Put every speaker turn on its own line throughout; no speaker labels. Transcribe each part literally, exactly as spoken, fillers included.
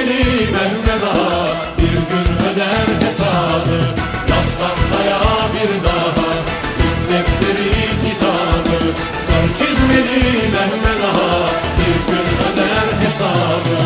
çizmeli Mehmet Ağa bir gün öder hesabı. Yaz tahtaya bir daha tut defteri kitabı. Sarı çizmeli Mehmet Ağa bir gün öder hesabı.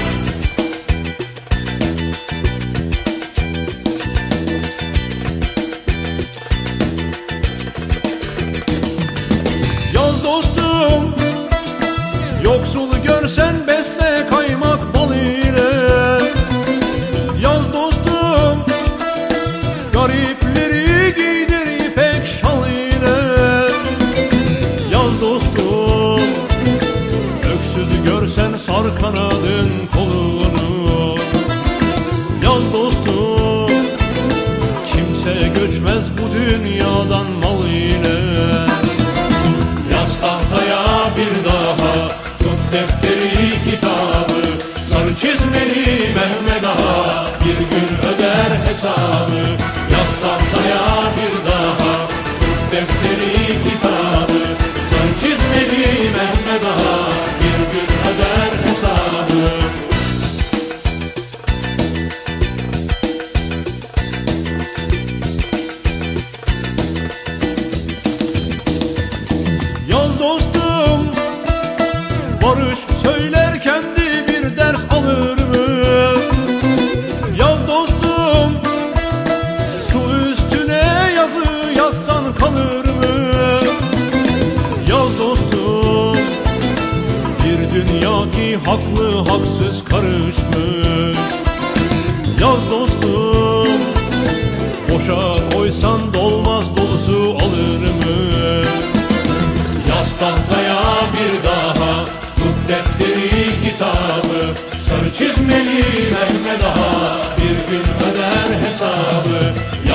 Yaz dostum, yoksul görsen besle kaymak bal ile. Yaz dostum, garipleri giydir ipek şal ile. Yaz dostum, öksüz görsen sar kanadın kolunu. Yaz dostum, kimse göçmez bu dünyadan mal ile.
Tahtaya bir daha tut defteri kitabı. Sarı çizmeli Mehmet Ağa bir gün öder hesabı. Yaz tahtaya bir daha tut defteri kitabı. Sarı çizmeli Mehmet Ağa bir gün öder hesabı.
Yaz dostum, barış söyler kendi bir ders alır mı? Yaz dostum, su üstüne yazı yazsan kalır mı? Yaz dostum, bir dünya ki haklı haksız karışmış. Yaz dostum, boşa koysan dolmaz dolusu alır mı?
Yaz tahtaya bir daha tut defteri kitabı. Sarı çizmeli Mehmet Ağa bir gün öder hesabı.